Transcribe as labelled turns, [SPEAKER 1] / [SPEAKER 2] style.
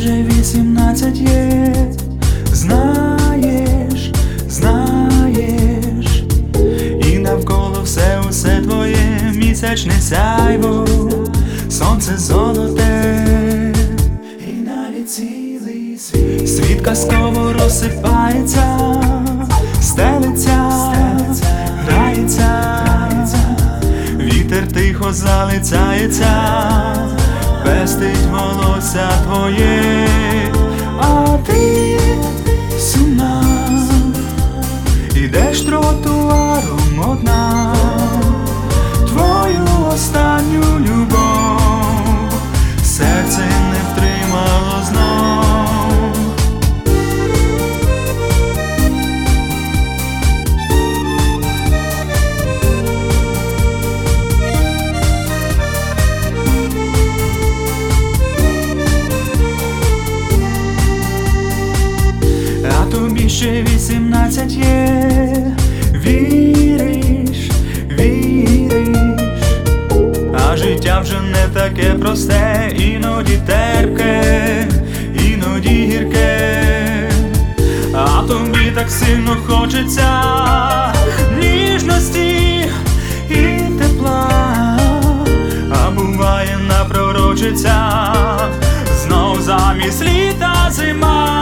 [SPEAKER 1] вже 18 є. Знаєш, знаєш, і навколо все твоє, місячне сяйво, сонце золоте, і навіть цілий світ казково розсипається, стелиться, грається, вітер тихо залицяється, пестить волосся твоє, а ти сумна, ідеш тротуаром одна, твою останню любов серце не втримало знов. А тобі ще 18 є. Віриш, віриш, а життя вже не таке просте, іноді терпке, іноді гірке, а тобі так сильно хочеться ніжності і тепла, а буває напророчиться знов замість літа зима.